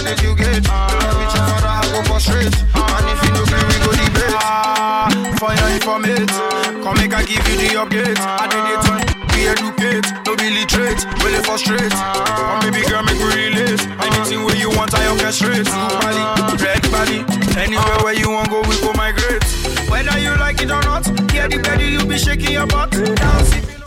it you get. Bitch, your father, I go prostrate. And if you no agree, we go debate. For your informate, come make I give you the update. I did it on be educate, no be literate, really frustrate. Come baby girl, make we relate. Anything where you want, I orchestrate. Blue body, red body, anywhere where you want go, we go migrate. Whether you like it or not, yeah, the belly you be shaking your butt. Now see.